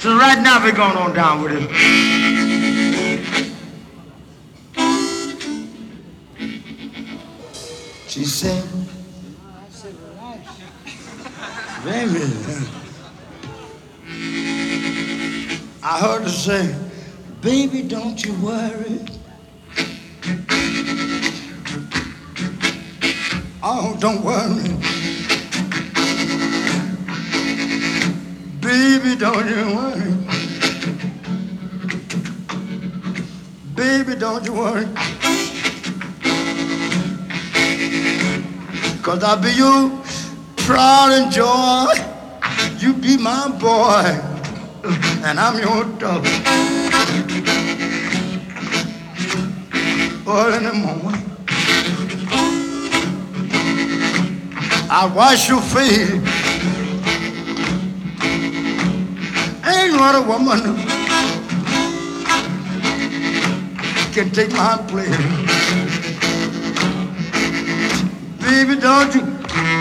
So right now we're going on down with it. She said, baby, I heard her say, baby, don't you worry. Oh, don't worry. Baby, don't you worry. Baby, don't you worry. 'Cause I'll be your pride and joy. You be my boy, and I'm your dog. Early in the morning, I wash your face. Ain't what a woman can take my place. Baby, don't you?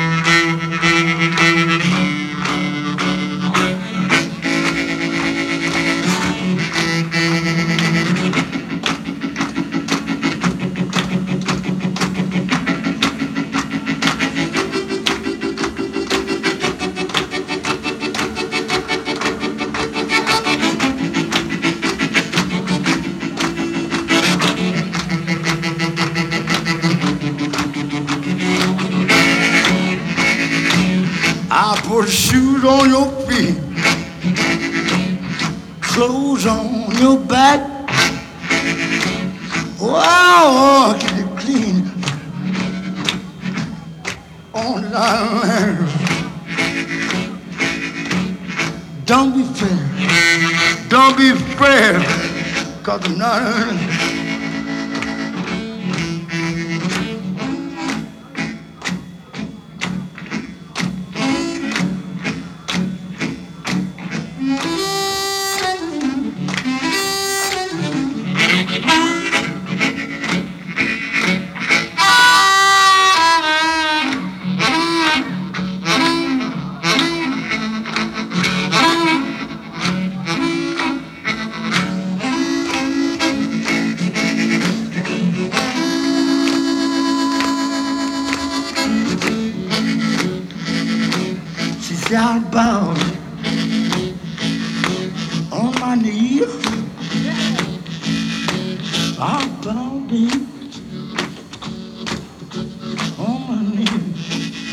I put shoes on your feet, clothes on your back. Wow, keep it clean on the island. Don't be fair, don't be fair, 'cause I'm not. Outbound on my knees, outbound on my knees.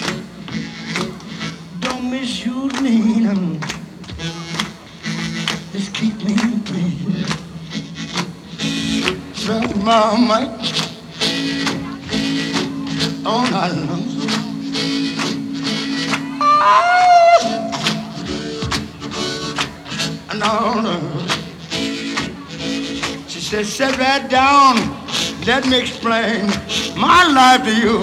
Don't misuse me, just keep me clean. Tell my mic all night long. No. She said, sit right down, let me explain my life to you.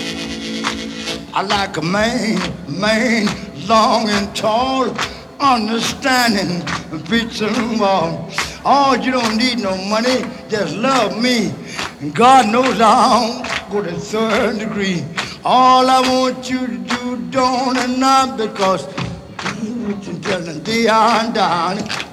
I like a man, long and tall, understanding, preach and walk. Oh, you don't need no money, just love me. And God knows I'll go to third degree. All I want you to do, don't and not because what you telling, they are down.